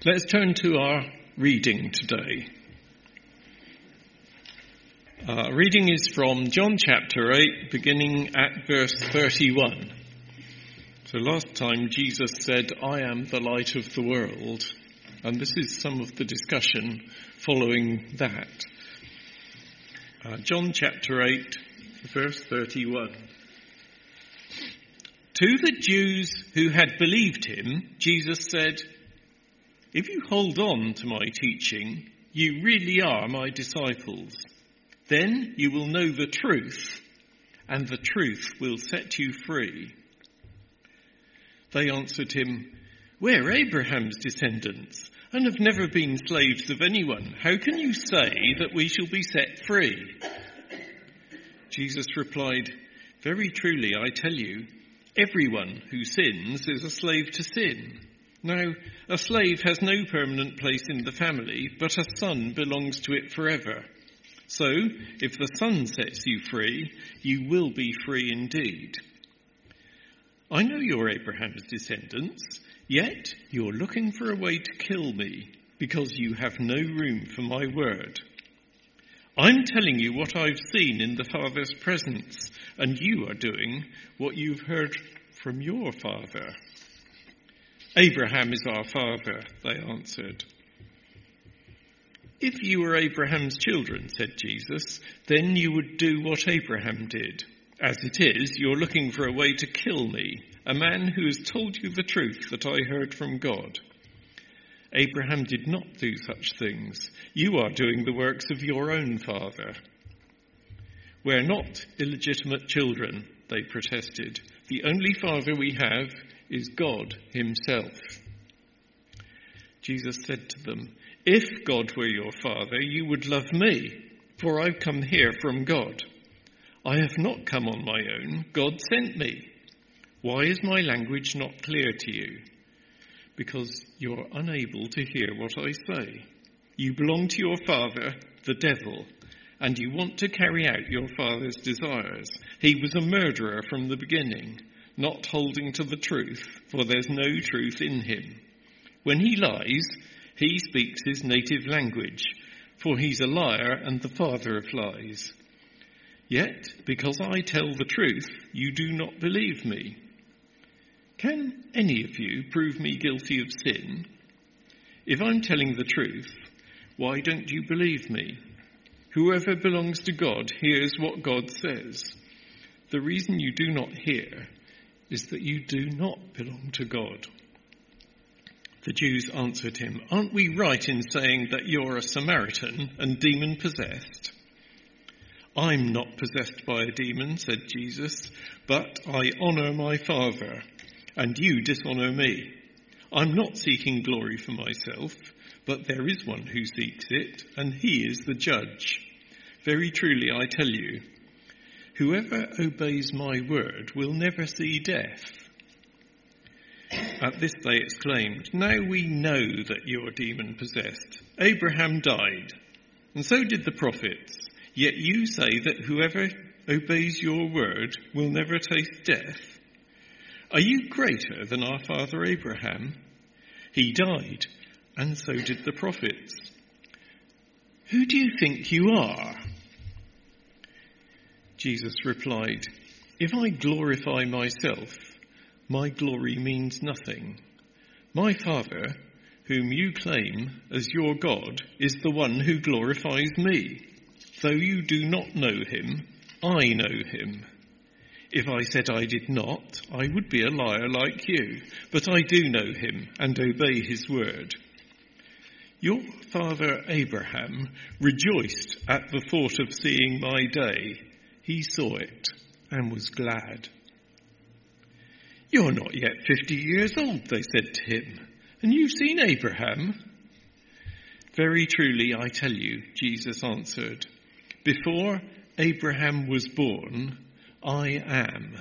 Let's turn to our reading today. Reading is from John chapter 8, beginning at verse 31. So last time Jesus said, "I am the light of the world," and this is some of the discussion following that. John chapter 8, verse 31. To the Jews who had believed him, Jesus said, "If you hold on to my teaching, you really are my disciples. Then you will know the truth, and the truth will set you free." They answered him, "We're Abraham's descendants and have never been slaves of anyone. How can you say that we shall be set free?" Jesus replied, "Very truly, I tell you, everyone who sins is a slave to sin. Now, a slave has no permanent place in the family, but a son belongs to it forever. So, if the Son sets you free, you will be free indeed. I know you're Abraham's descendants, yet you're looking for a way to kill me, because you have no room for my word. I'm telling you what I've seen in the Father's presence, and you are doing what you've heard from your father." "Abraham is our father," they answered. "If you were Abraham's children," said Jesus, "then you would do what Abraham did. As it is, you're looking for a way to kill me, a man who has told you the truth that I heard from God. Abraham did not do such things. You are doing the works of your own father." "We're not illegitimate children," they protested. "The only father we have is God himself." Jesus said to them, "If God were your father, you would love me, for I've come here from God. I have not come on my own. God sent me. Why is my language not clear to you? Because you're unable to hear what I say. You belong to your father, the devil, and you want to carry out your father's desires. He was a murderer from the beginning, not holding to the truth, for there's no truth in him. When he lies, he speaks his native language, for he's a liar and the father of lies. Yet, because I tell the truth, you do not believe me. Can any of you prove me guilty of sin? If I'm telling the truth, why don't you believe me? Whoever belongs to God hears what God says. The reason you do not hear is that you do not belong to God." The Jews answered him, "Aren't we right in saying that you're a Samaritan and demon-possessed?" "I'm not possessed by a demon," said Jesus, "but I honour my Father, and you dishonour me. I'm not seeking glory for myself, but there is one who seeks it, and he is the judge. Very truly, I tell you, whoever obeys my word will never see death." At this they exclaimed, "Now we know that you're demon-possessed. Abraham died, and so did the prophets. Yet you say that whoever obeys your word will never taste death. Are you greater than our father Abraham? He died, and so did the prophets. Who do you think you are?" Jesus replied, "If I glorify myself, my glory means nothing. My Father, whom you claim as your God, is the one who glorifies me. Though you do not know him, I know him. If I said I did not, I would be a liar like you, but I do know him and obey his word. Your father Abraham rejoiced at the thought of seeing my day. He saw it and was glad." "You're not yet 50 years old," they said to him, "and you've seen Abraham?" "Very truly, I tell you," Jesus answered, "before Abraham was born, I am."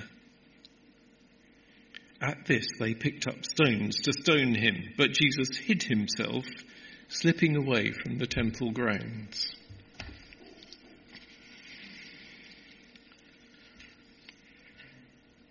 At this they picked up stones to stone him, but Jesus hid himself, slipping away from the temple grounds.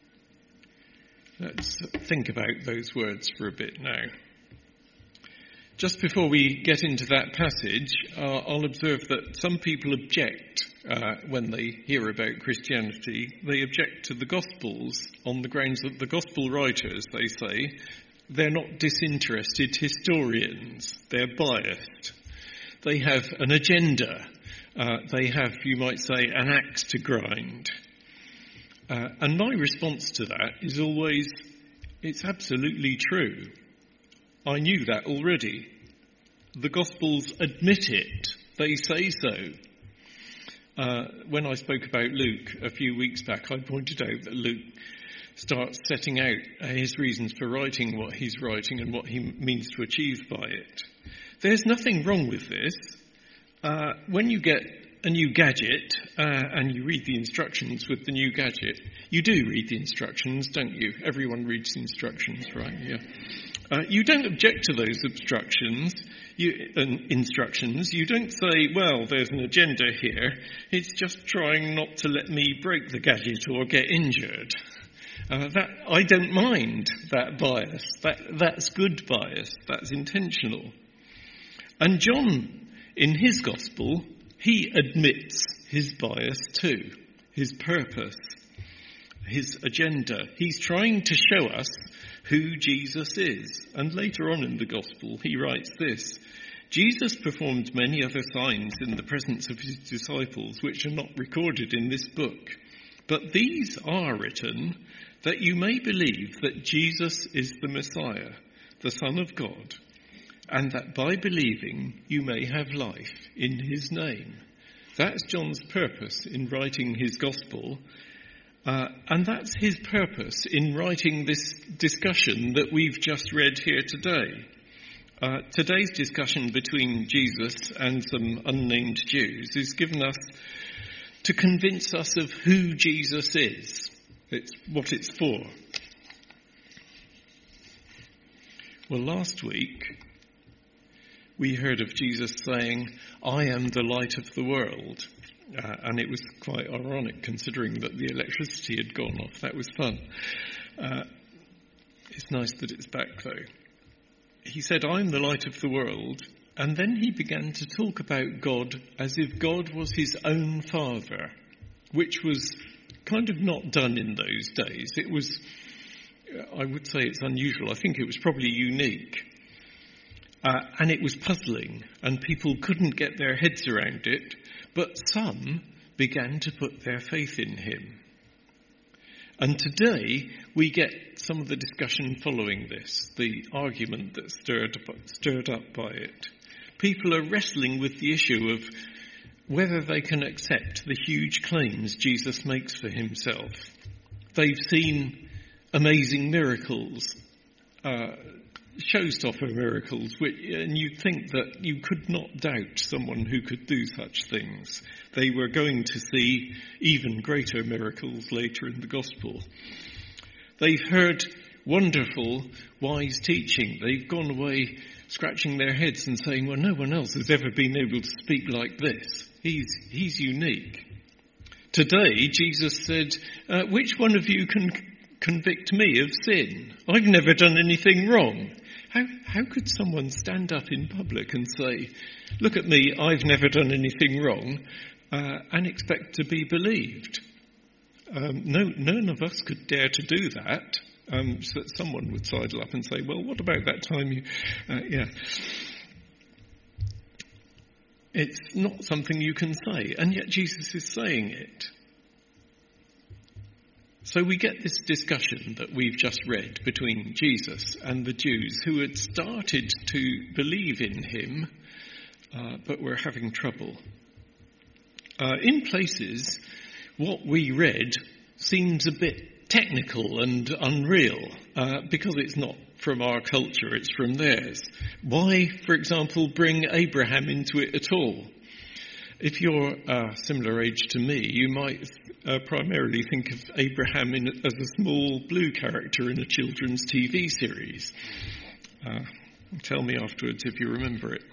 Let's think about those words for a bit now. Just before we get into that passage, I'll observe that some people object when they hear about Christianity. They object to the Gospels on the grounds that the Gospel writers, they say, they're not disinterested historians. They're biased. They have an agenda. They have, you might say, an axe to grind. And my response to that is always, it's absolutely true. I knew that already. The Gospels admit it. They say so. When I spoke about Luke a few weeks back, I pointed out that Luke starts setting out his reasons for writing what he's writing and what he means to achieve by it. There's nothing wrong with this. When you get a new gadget and you read the instructions with the new gadget, you do read the instructions, don't you? Everyone reads the instructions, right? Yeah. You don't object to those instructions. You don't say, well, there's an agenda here. It's just trying not to let me break the gadget or get injured. I don't mind that bias. That's good bias. That's intentional. And John, in his gospel, he admits his bias too, his purpose, his agenda. He's trying to show us who Jesus is. And later on in the gospel, he writes this: Jesus performed many other signs in the presence of his disciples, which are not recorded in this book. But these are written that you may believe that Jesus is the Messiah, the Son of God, and that by believing you may have life in his name. That's John's purpose in writing his gospel, and that's his purpose in writing this discussion that we've just read here today. Today's discussion between Jesus and some unnamed Jews is given us to convince us of who Jesus is. It's what it's for. Well, last week we heard of Jesus saying, I am the light of the world. And it was quite ironic considering that the electricity had gone off. That was fun. It's nice that it's back though. He said, I'm the light of the world. And then he began to talk about God as if God was his own father, which was kind of not done in those days. It was, I would say it's unusual. I think it was probably unique. And it was puzzling, and people couldn't get their heads around it, but some began to put their faith in him. And today we get some of the discussion following this, the argument that stirred up by it. People are wrestling with the issue of whether they can accept the huge claims Jesus makes for himself. They've seen amazing miracles, showstopper miracles, and you'd think that you could not doubt someone who could do such things. They were going to see even greater miracles later in the gospel. They've heard wonderful, wise teaching. They've gone away scratching their heads and saying, well, no one else has ever been able to speak like this. He's unique. Today, Jesus said, which one of you can convict me of sin? I've never done anything wrong. How could someone stand up in public and say, look at me, I've never done anything wrong, and expect to be believed? None of us could dare to do that. So that someone would sidle up and say, well, what about that time you... It's not something you can say, and yet Jesus is saying it. So we get this discussion that we've just read between Jesus and the Jews who had started to believe in him, but were having trouble. In places, what we read seems a bit technical and unreal, because it's not from our culture, it's from theirs. Why, for example, bring Abraham into it at all? If you're a similar age to me, you might primarily think of Abraham as a small blue character in a children's TV series. Tell me afterwards if you remember it.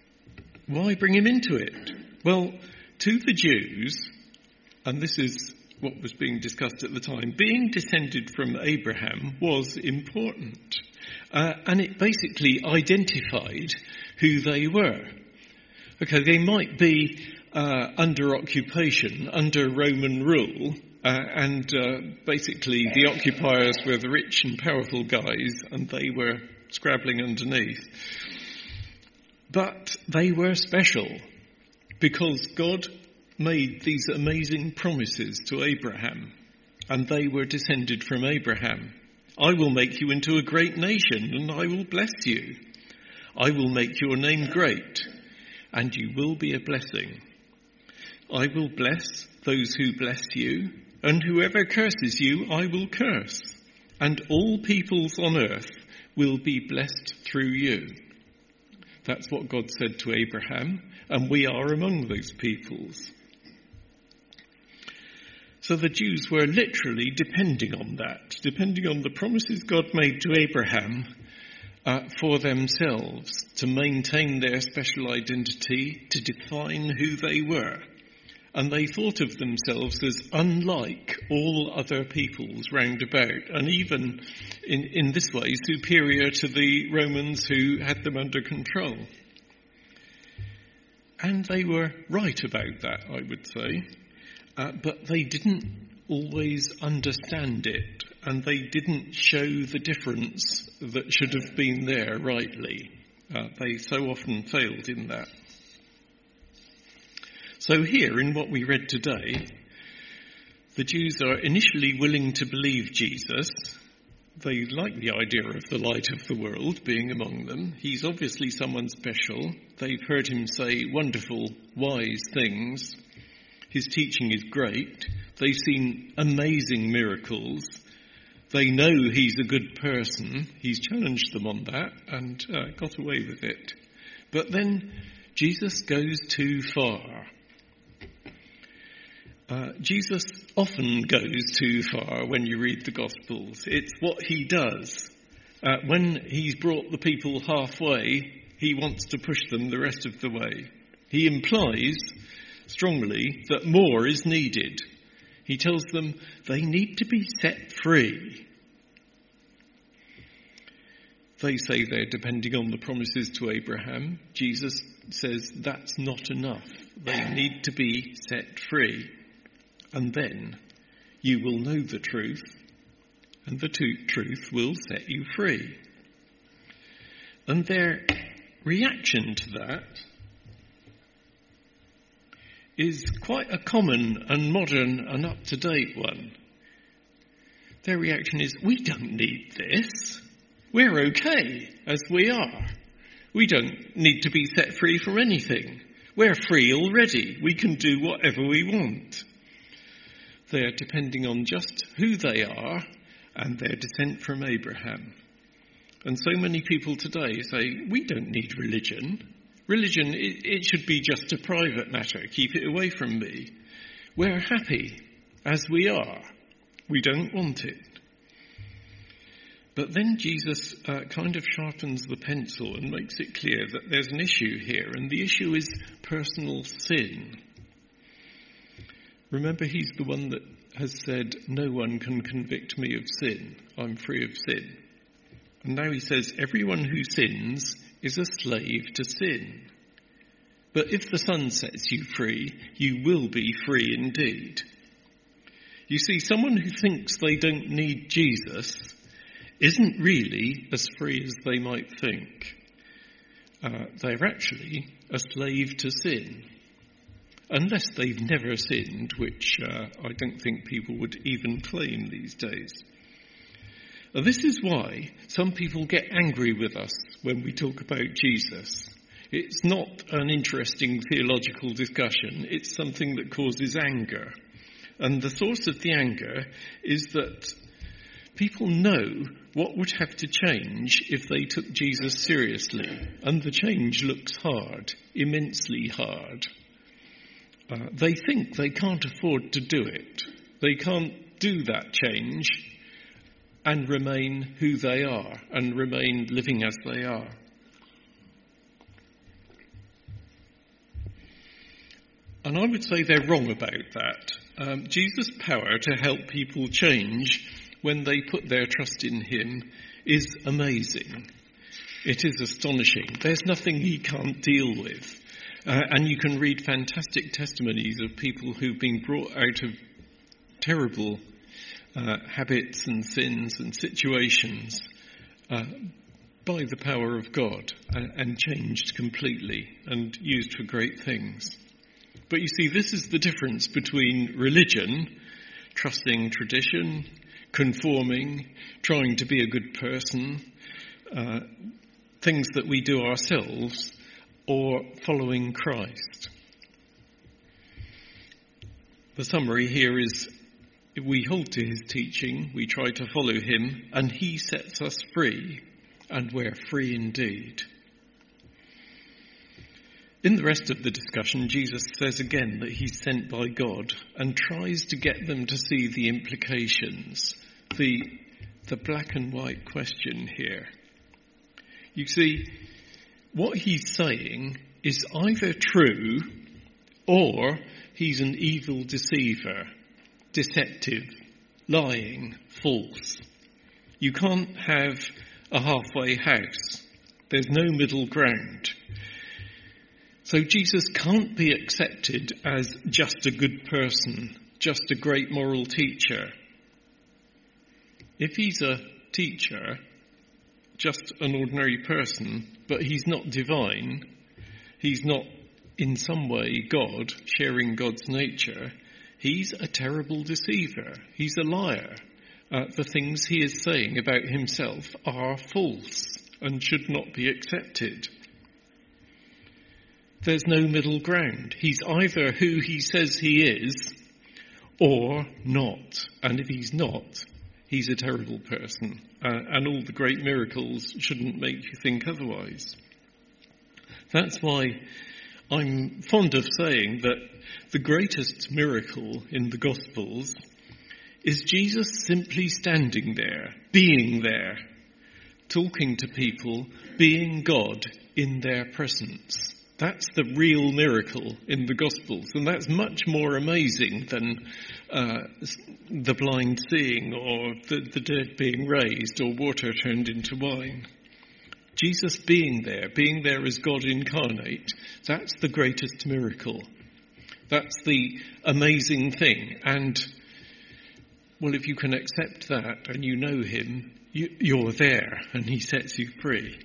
Why bring him into it? Well, to the Jews, and this is what was being discussed at the time. Being descended from Abraham was important, and it basically identified who they were. Okay, they might be under occupation, under Roman rule, and basically the occupiers were the rich and powerful guys, and they were scrabbling underneath. But they were special because God made these amazing promises to Abraham, and they were descended from Abraham. I will make you into a great nation, and I will bless you. I will make your name great, and you will be a blessing. I will bless those who bless you, and whoever curses you, I will curse. And all peoples on earth will be blessed through you. That's what God said to Abraham, and we are among those peoples. So the Jews were literally depending on that, depending on the promises God made to Abraham for themselves, to maintain their special identity, to define who they were. And they thought of themselves as unlike all other peoples round about, and even in this way superior to the Romans who had them under control. And they were right about that, I would say, but they didn't always understand it, and they didn't show the difference that should have been there rightly. They so often failed in that. So here, in what we read today, the Jews are initially willing to believe Jesus. They like the idea of the light of the world being among them. He's obviously someone special. They've heard him say wonderful, wise things. His teaching is great. They've seen amazing miracles. They know he's a good person. He's challenged them on that and got away with it. But then Jesus goes too far. Jesus often goes too far when you read the Gospels. It's what he does. When he's brought the people halfway, he wants to push them the rest of the way. He implies strongly that more is needed. He tells them they need to be set free. They say they're depending on the promises to Abraham. Jesus says that's not enough. They need to be set free. And then you will know the truth, and the truth will set you free. And their reaction to that is quite a common and modern and up-to-date one. Their reaction is, we don't need this. We're okay as we are. We don't need to be set free from anything. We're free already. We can do whatever we want. They're depending on just who they are and their descent from Abraham. And so many people today say, we don't need religion. Religion, it should be just a private matter. Keep it away from me. We're happy as we are. We don't want it. But then Jesus kind of sharpens the pencil and makes it clear that there's an issue here, and the issue is personal sin. Remember, he's the one that has said, no one can convict me of sin. I'm free of sin. And now he says, everyone who sins is a slave to sin. But if the Son sets you free, you will be free indeed. You see, someone who thinks they don't need Jesus isn't really as free as they might think. They're actually a slave to sin. Unless they've never sinned, which I don't think people would even claim these days. This is why some people get angry with us when we talk about Jesus. It's not an interesting theological discussion. It's something that causes anger. And the source of the anger is that people know what would have to change if they took Jesus seriously. And the change looks hard, immensely hard. They think they can't afford to do it. They can't do that change and remain who they are and remain living as they are. And I would say they're wrong about that. Jesus' power to help people change when they put their trust in him is amazing. It is astonishing. There's nothing he can't deal with. And you can read fantastic testimonies of people who've been brought out of terrible habits and sins and situations by the power of God and changed completely and used for great things. But you see, this is the difference between religion, trusting tradition, conforming, trying to be a good person, things that we do ourselves, or following Christ. The summary here is, we hold to his teaching, we try to follow him, and he sets us free, and we're free indeed. In the rest of the discussion, Jesus says again that he's sent by God and tries to get them to see the implications, the black and white question here. You see, what he's saying is either true or he's an evil deceiver, deceptive, lying, false. You can't have a halfway house. There's no middle ground. So Jesus can't be accepted as just a good person, just a great moral teacher. If he's a teacher, just an ordinary person, but he's not divine, he's not in some way God, sharing God's nature, he's a terrible deceiver. He's a liar. The things he is saying about himself are false and should not be accepted. There's no middle ground. He's either who he says he is or not. And if he's not, he's a terrible person. And all the great miracles shouldn't make you think otherwise. That's why I'm fond of saying that the greatest miracle in the Gospels is Jesus simply standing there, being there, talking to people, being God in their presence. That's the real miracle in the Gospels, and that's much more amazing than the blind seeing or the dead being raised or water turned into wine. Jesus being there as God incarnate, that's the greatest miracle. That's the amazing thing. And, well, if you can accept that and you know him, you're there and he sets you free.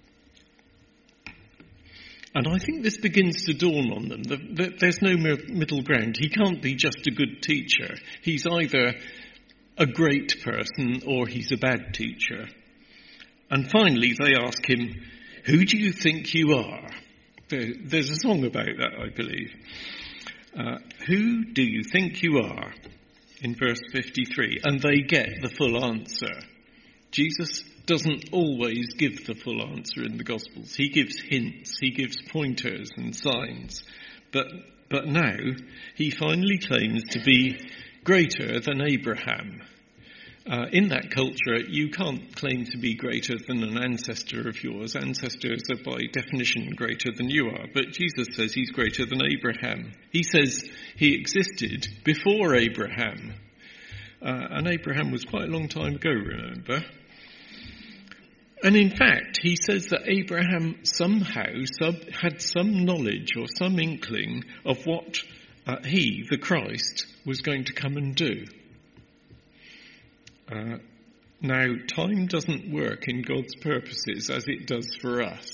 And I think this begins to dawn on them that there's no middle ground. He can't be just a good teacher. He's either a great person or he's a bad teacher. And finally they ask him, who do you think you are? There's a song about that, I believe. Who do you think you are? In verse 53. And they get the full answer. Jesus doesn't always give the full answer in the Gospels. He gives hints, he gives pointers and signs. But now he finally claims to be greater than Abraham. In that culture, you can't claim to be greater than an ancestor of yours. Ancestors are by definition greater than you are. But Jesus says he's greater than Abraham. He says he existed before Abraham. And Abraham was quite a long time ago, remember? And in fact, he says that Abraham somehow had some knowledge or some inkling of what he, the Christ, was going to come and do. Now, time doesn't work in God's purposes as it does for us.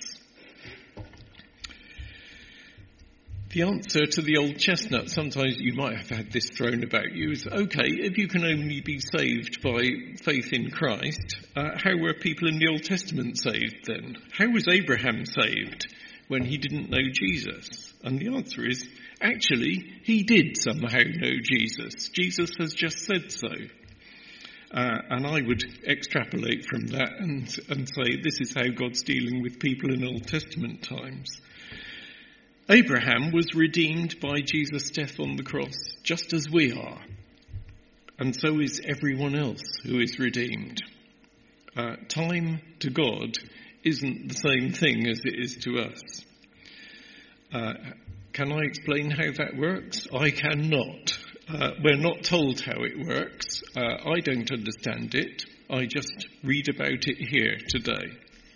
The answer to the old chestnut, sometimes you might have had this thrown about you, is, okay, if you can only be saved by faith in Christ, how were people in the Old Testament saved then? How was Abraham saved when he didn't know Jesus? And the answer is, actually, he did somehow know Jesus. Jesus has just said so. And I would extrapolate from that and say this is how God's dealing with people in Old Testament times. Abraham was redeemed by Jesus' death on the cross, just as we are. And so is everyone else who is redeemed. Time to God isn't the same thing as it is to us. Can I explain how that works? I cannot. We're not told how it works. I don't understand it. I just read about it here today.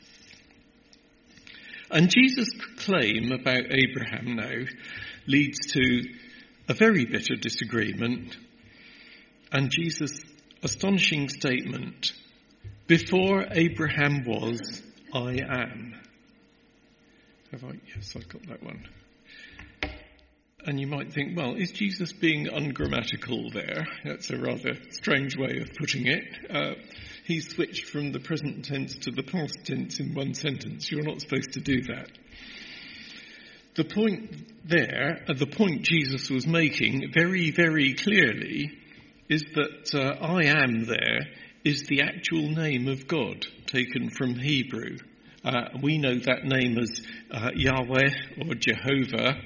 And Jesus' claim about Abraham now leads to a very bitter disagreement, and Jesus' astonishing statement, "Before Abraham was, I am." Have I? Yes, I've got that one. And you might think, well, is Jesus being ungrammatical there? That's a rather strange way of putting it. He switched from the present tense to the past tense in one sentence. You're not supposed to do that. The point there, the point Jesus was making very, very clearly, is that I am there is the actual name of God taken from Hebrew. We know that name as Yahweh or Jehovah.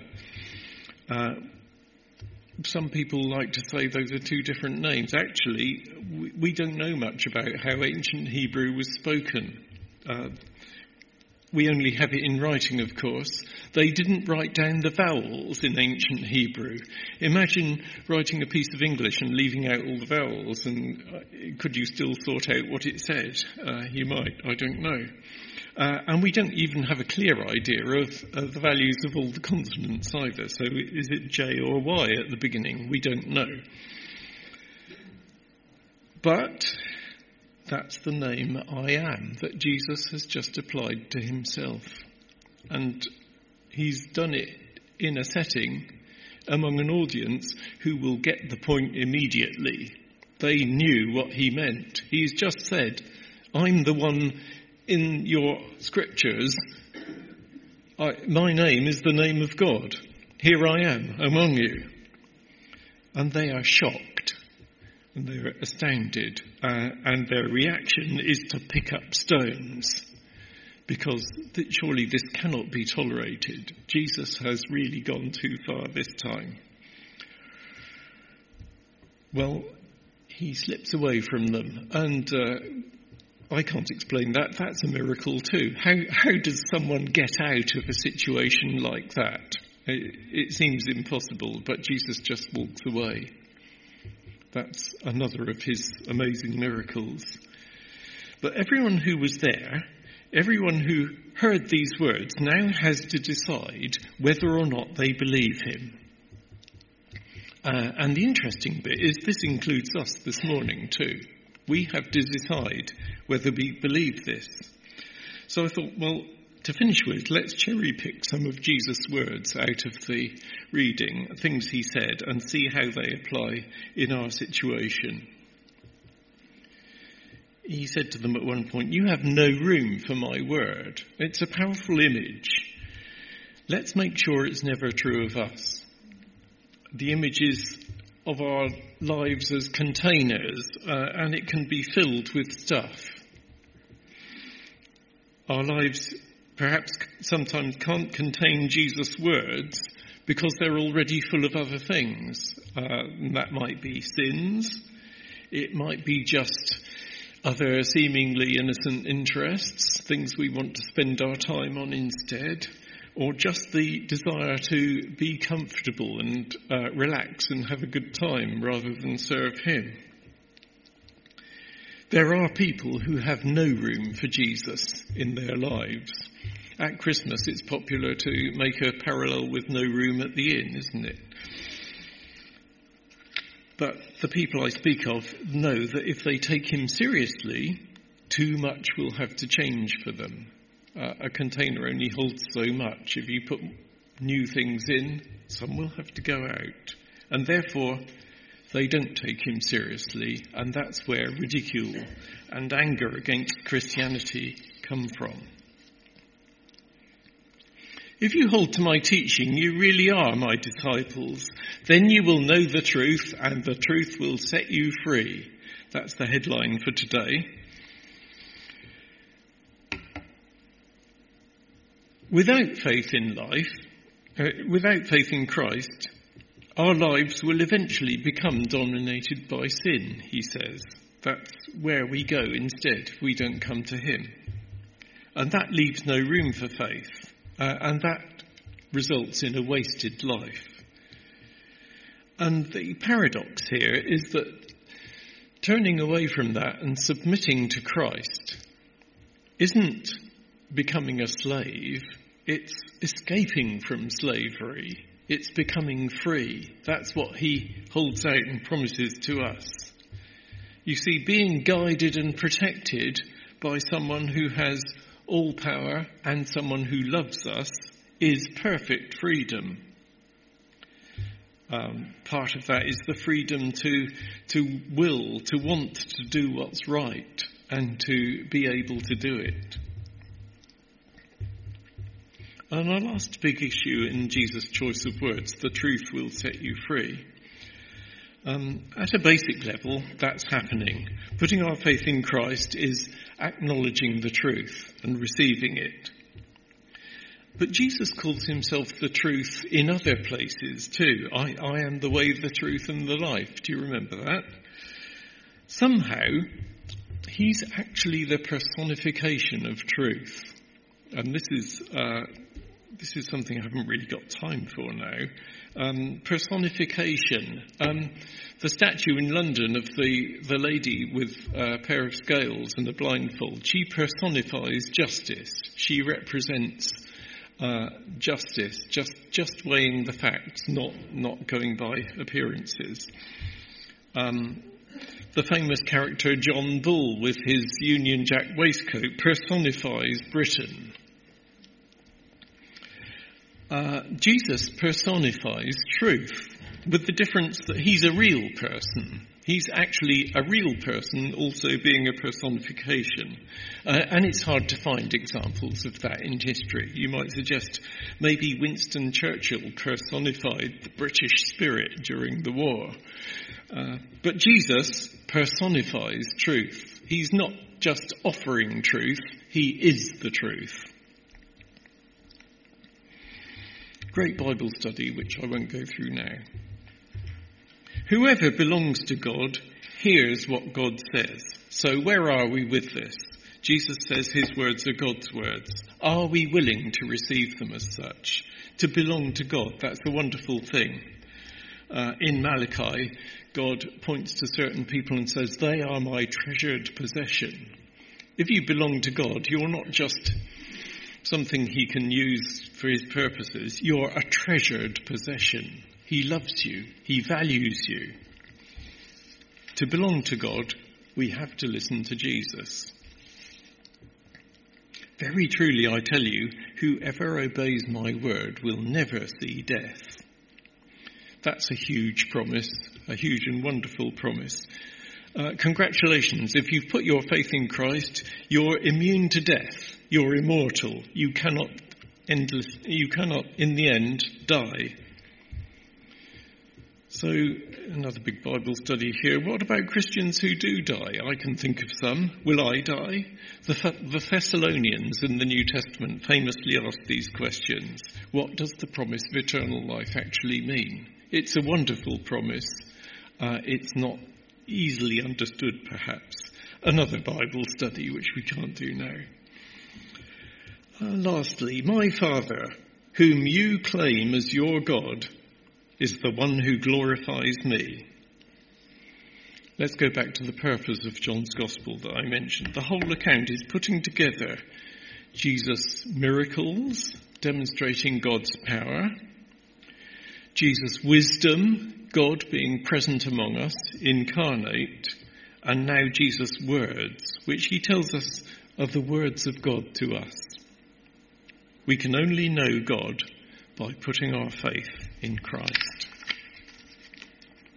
Some people like to say those are two different names. Actually, we don't know much about how ancient Hebrew was spoken. We only have it in writing, of course. They didn't write down the vowels in ancient Hebrew. Imagine writing a piece of English and leaving out all the vowels, and could you still sort out what it said? You might, I don't know. And we don't even have a clear idea of the values of all the consonants either. So is it J or Y at the beginning? We don't know. But that's the name I am that Jesus has just applied to himself. And he's done it in a setting among an audience who will get the point immediately. They knew what he meant. He's just said, I'm the one in your scriptures. My name is the name of God. Here I am among you. And they are shocked. And they're astounded, and their reaction is to pick up stones, because surely this cannot be tolerated. Jesus has really gone too far this time. Well, he slips away from them, and I can't explain that. That's a miracle too. How does someone get out of a situation like that? It seems impossible, but Jesus just walks away. That's another of his amazing miracles. But everyone who was there, everyone who heard these words, now has to decide whether or not they believe him. And the interesting bit is this includes us this morning too. We have to decide whether we believe this. So I thought, well, to finish with, let's cherry pick some of Jesus' words out of the reading, things he said, and see how they apply in our situation. He said to them at one point, you have no room for my word. It's a powerful image. Let's make sure it's never true of us. The image is of our lives as containers, and it can be filled with stuff. Our lives perhaps sometimes can't contain Jesus' words because they're already full of other things. That might be sins. It might be just other seemingly innocent interests, things we want to spend our time on instead, or just the desire to be comfortable and relax and have a good time rather than serve him. There are people who have no room for Jesus in their lives. At Christmas, it's popular to make a parallel with no room at the inn, isn't it? But the people I speak of know that if they take him seriously, too much will have to change for them. A container only holds so much. If you put new things in, some will have to go out. And therefore, they don't take him seriously, and that's where ridicule and anger against Christianity come from. If you hold to my teaching, you really are my disciples. Then you will know the truth, and the truth will set you free. That's the headline for today. Without faith in life, without faith in Christ, our lives will eventually become dominated by sin, he says. That's where we go instead if we don't come to him. And that leaves no room for faith. And that results in a wasted life. And the paradox here is that turning away from that and submitting to Christ isn't becoming a slave, it's escaping from slavery. It's becoming free. That's what he holds out and promises to us. You see, being guided and protected by someone who has all power and someone who loves us is perfect freedom. Part of that is the freedom to will, to want to do what's right and to be able to do it. And our last big issue in Jesus' choice of words, the truth will set you free. At a basic level, that's happening. Putting our faith in Christ is acknowledging the truth and receiving it. But Jesus calls himself the truth in other places too. I am the way, the truth and the life. Do you remember that? Somehow, he's actually the personification of truth. And this is something I haven't really got time for now. Personification. The statue in London of the lady with a pair of scales and a blindfold, she personifies justice. She represents justice, just weighing the facts, not going by appearances. The famous character John Bull with his Union Jack waistcoat personifies Britain. Jesus personifies truth, with the difference that he's a real person. He's actually a real person also being a personification. And it's hard to find examples of that in history. You might suggest maybe Winston Churchill personified the British spirit during the war. But Jesus personifies truth. He's not just offering truth, he is the truth. Great Bible study, which I won't go through now. Whoever belongs to God hears what God says. So where are we with this? Jesus says his words are God's words. Are we willing to receive them as such? To belong to God, that's a wonderful thing. In Malachi, God points to certain people and says, they are my treasured possession. If you belong to God, you're not just something he can use for his purposes. You're a treasured possession. He loves you. He values you. To belong to God, we have to listen to Jesus. Very truly, I tell you, whoever obeys my word will never see death. That's a huge promise, a huge and wonderful promise. Congratulations. If you've put your faith in Christ, you're immune to death. You're immortal. You cannot, in the end, die. So, another big Bible study here. What about Christians who do die? I can think of some. Will I die? The Thessalonians in the New Testament famously asked these questions. What does the promise of eternal life actually mean? It's a wonderful promise. It's not easily understood, perhaps. Another Bible study, which we can't do now. Lastly, my Father, whom you claim as your God, is the one who glorifies me. Let's go back to the purpose of John's Gospel that I mentioned. The whole account is putting together Jesus' miracles, demonstrating God's power, Jesus' wisdom, God being present among us, incarnate, and now Jesus' words, which he tells us are the words of God to us. We can only know God by putting our faith in Christ.